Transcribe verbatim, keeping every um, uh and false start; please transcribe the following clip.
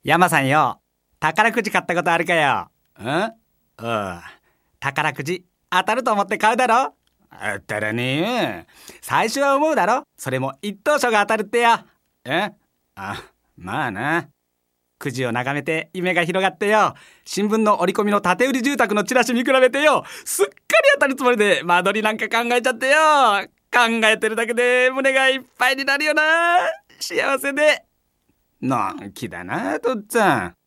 山さんよ、宝くじ買ったことあるかよ。んうん。宝くじ当たると思って買うだろ。当たらねえよ。最初は思うだろ。それも一等賞が当たるってよ。えあ、まあな。くじを眺めて夢が広がってよ。新聞の折り込みの建売り住宅のチラシ見比べてよ。すっかり当たるつもりで間取りなんか考えちゃってよ。考えてるだけで胸がいっぱいになるよな。幸せで。のんきだな、とっつぁん。